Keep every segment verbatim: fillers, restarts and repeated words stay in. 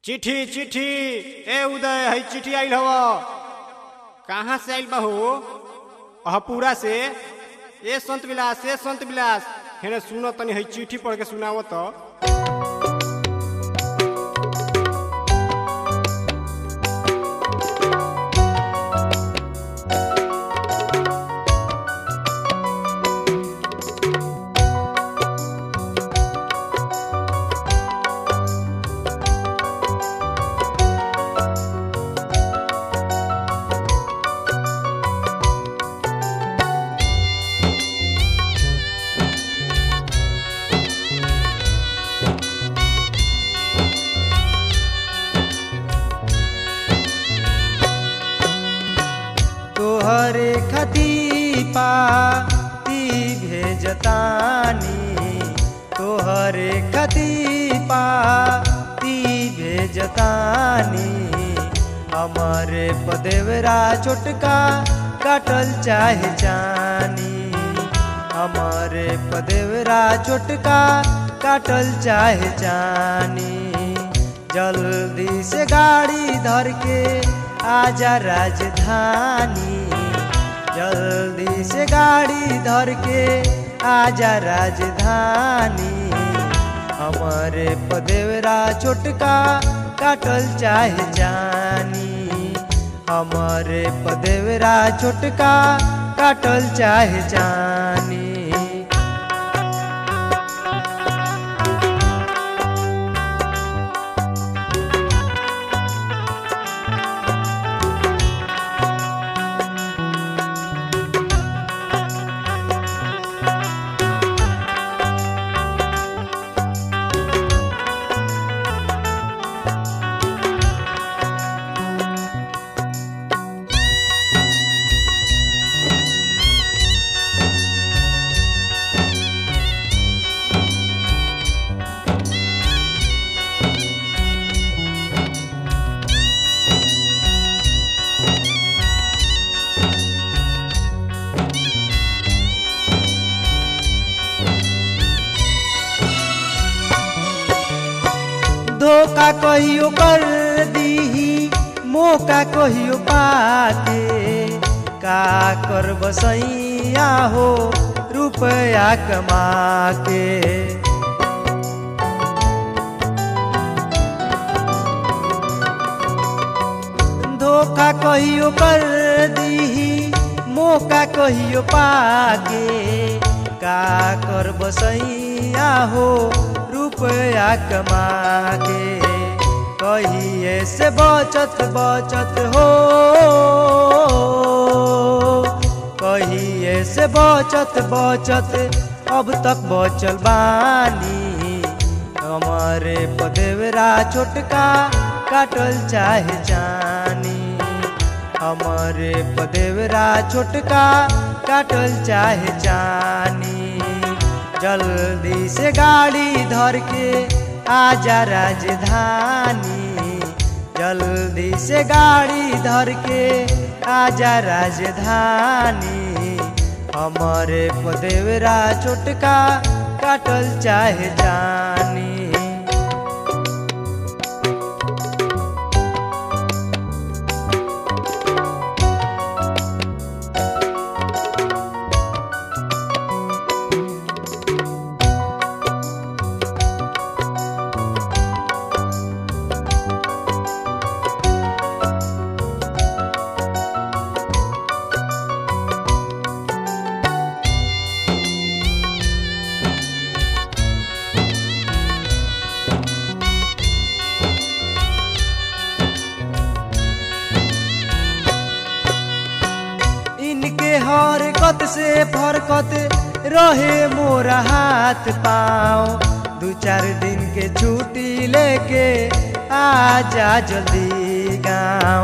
चिट्ठी चिट्ठी ए उदय है चिट्ठी आइल हव। कहाँ से आइल बहू? अहपूरा से। ए संत विलास ए संत विलास हेने सुनो तनी है चिट्ठी पढ़ के सुनाओ तो। तोहरे खती पाती भेजतानी, तोहरे खती पाती भेजतानी। हमारे पदेवरा छोटका काटल चाहे जानी, हमारे पदेवरा छोटका काटल चाहे जानी। जल्दी से गाड़ी धर के आजा राजधानी, जल्दी से गाड़ी धर के आजा राजधानी। हमारे पदेवरा छोटका काटल चाहे जानी, हमारे पदेवरा छोटका काटल चाहे जानी। धोखा कहियो कर दीही मौका कहियो पाके, का कर बसैया हो रुपया कमा के। धोखा कहियो कर दीही मौका कहियो पाके, का कर बसैया हो रुपया कमा के। कहिए से बचत बचत हो, कहिए से बचत बचत अब तक बचल बानी। हमारे पदेवरा छोटका काटल चाहे जानी, हमारे पदेवरा छोटका काटल चाहे जानी। जल्दी से गाड़ी धर के आजा राजधानी, जल्दी से गाड़ी धर के आजा राजधानी। हमारे पदेवरा छोटका काटल चाहे जानी। हरकत से फरकत रहे मोरा हाथ पाँव, दू चार दिन के छुट्टी लेके आजा जल्दी गाँव।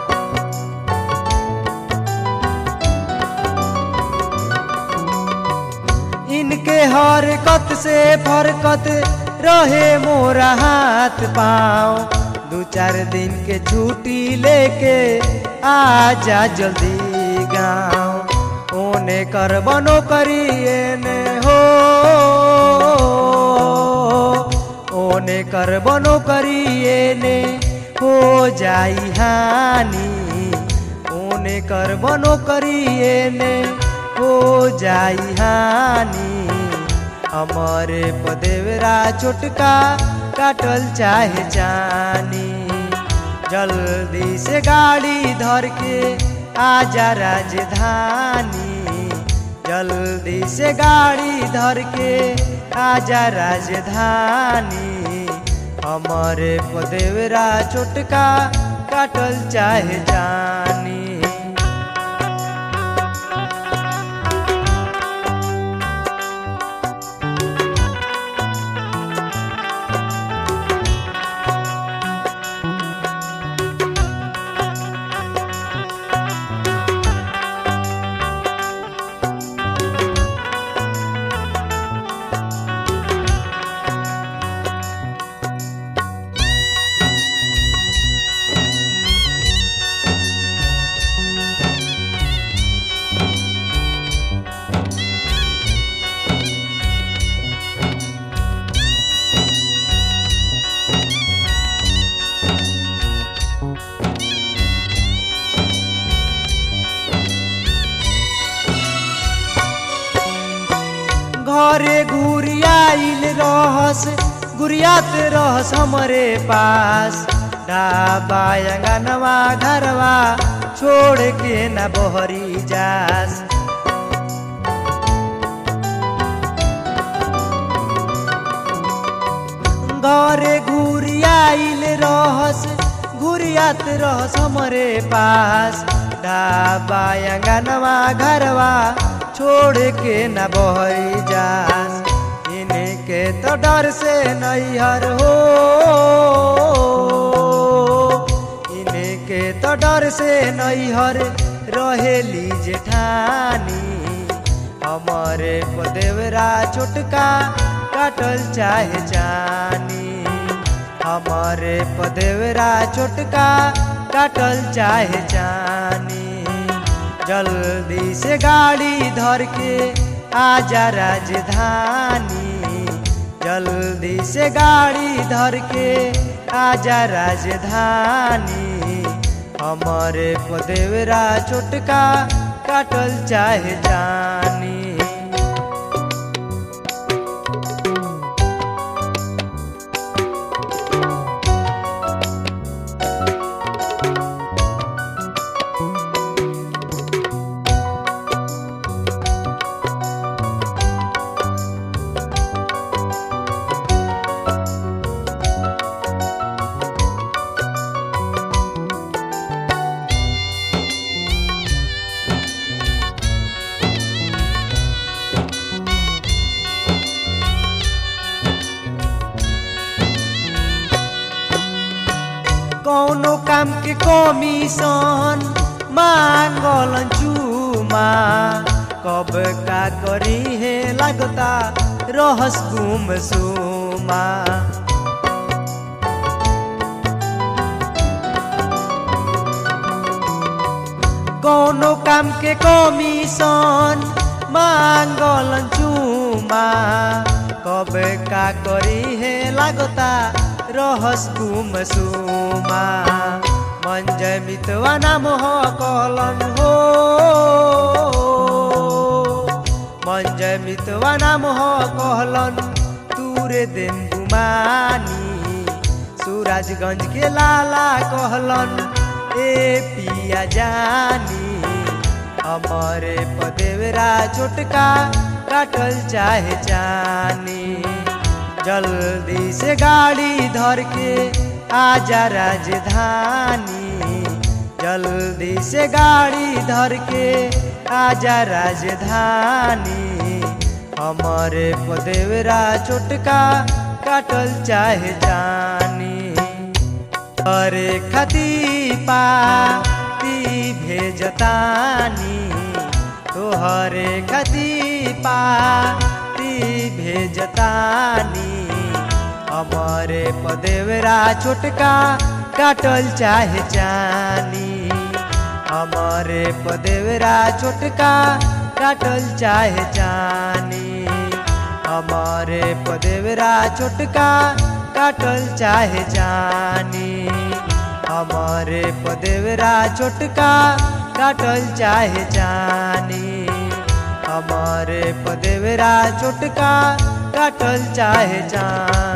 इनके हरकत से फरकत रहे मोरा हाथ पाँव, दू चार दिन के छुट्टी लेके आजा जल्दी गाँव। ओने कर बनो करिए ने हो, ओने करबो नौकरी एने हो जाई हानि ओने करबो नौकरी एने हो जाई हानि हमारे पदेवरा छोटका काटल चाहे जानी जल्दी से गाड़ी धर के आजा राजधानी जल्दी से गाड़ी धर के आजा राजधानी हमारे पदेवरा छोटका काटल चाहे जानी घरे घुरियाइल रहस गुरियात रहस हमरे पास ढाबा अंगनवा घरवा छोड़ के न बहरी जास घरे घुरियाइल रहस घुरियात रहस हमरे पास ढाबा अंगनवा घरवा छोड़ के न बहरी जास इनके तो डर से नैहर हो इनके तो डर से नैहर रहेली जेठानी हमारे पदेवरा छोटका काटल चाहे जानी हमारे पदेवरा छोटका काटल चाहे जानी जल्दी से गाड़ी धर के आजा राजधानी जल्दी से गाड़ी धर के आजा राजधानी हमारे पदेवरा छोटका काटल चाहे जानी कौनो काम के कमीशन मांगल चूमा कब का करी है लगता रहस गुम सुमा कौनो काम के कमीशन मांगल चूमा कब का करी है लगता रहस गुम सुमा मंजय मितवा नाम हो कहलन हो मंजय मितवा नाम हो कहलन तूरे दिन गुमानी सूरजगंज के लाला कहलन ए पिया जानी हमारे पदेवरा छोटका काटल चाहे जानी जल्दी से गाड़ी धर के आजा राजधानी जल्दी से गाड़ी धर के आजा राजधानी हमारे पदेवरा छोटका काटल चाहे जानी अरे खती पाती भेजतानी तोहरे खती पाती भेजतानी हमारे पदेवरा छोटका काटल चाहे जानी हमारे पदेवरा छोटका काटल चाहे जानी हमारे पदेवरा छोटका काटल चाहे जानी हमारे पदेवरा छोटका काटल चाहे जानी हमारे पदेवरा छोटका काटल चाहे जानी।